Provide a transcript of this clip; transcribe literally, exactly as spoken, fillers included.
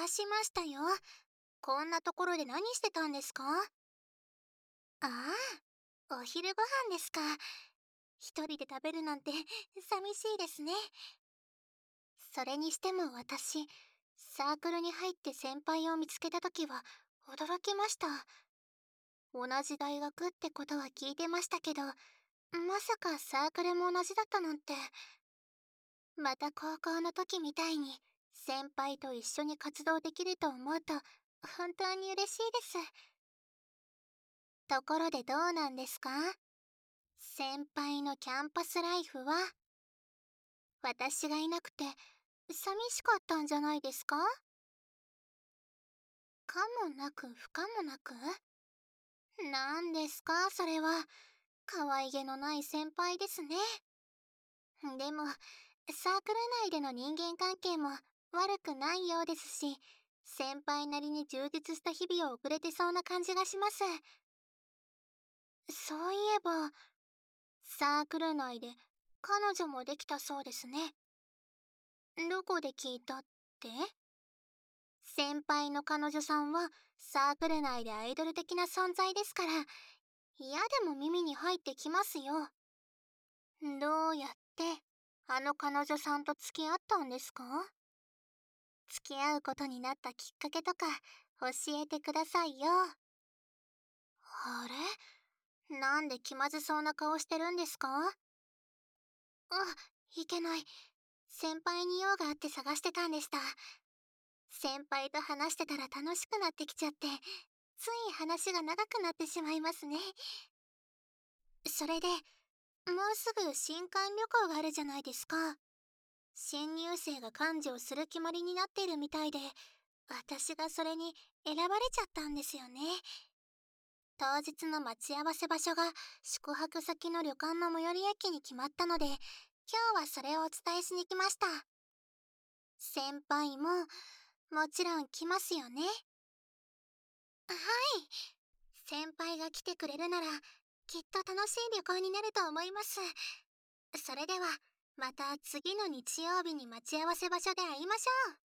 しましたよ。こんなところで何してたんですか？ああ、お昼ご飯ですか。一人で食べるなんて寂しいですね。それにしても私、サークルに入って先輩を見つけた時は驚きました。同じ大学ってことは聞いてましたけど、まさかサークルも同じだったなんて。また高校の時みたいに先輩と一緒に活動できると思うと本当に嬉しいです。ところでどうなんですか？先輩のキャンパスライフは。私がいなくて寂しかったんじゃないですか？かもなく不可もなく。なんですかそれは。可愛げのない先輩ですね。でもサークル内での人間関係も悪くないようですし、先輩なりに充実した日々を送れてそうな感じがします。そういえばサークル内で彼女もできたそうですね。どこで聞いたって？先輩の彼女さんはサークル内でアイドル的な存在ですから、嫌でも耳に入ってきますよ。どうやってあの彼女さんと付き合ったんですか？付き合うことになったきっかけとか教えてくださいよ。あれ、なんで気まずそうな顔してるんですか？あ、いけない。先輩に用があって探してたんでした。先輩と話してたら楽しくなってきちゃって、つい話が長くなってしまいますね。それで、もうすぐ新歓旅行があるじゃないですか。新入生が幹事をする決まりになっているみたいで、私がそれに選ばれちゃったんですよね。当日の待ち合わせ場所が宿泊先の旅館の最寄り駅に決まったので、今日はそれをお伝えしに来ました。先輩も、もちろん来ますよね。はい。先輩が来てくれるなら、きっと楽しい旅行になると思います。それでは、また次の日曜日に待ち合わせ場所で会いましょう。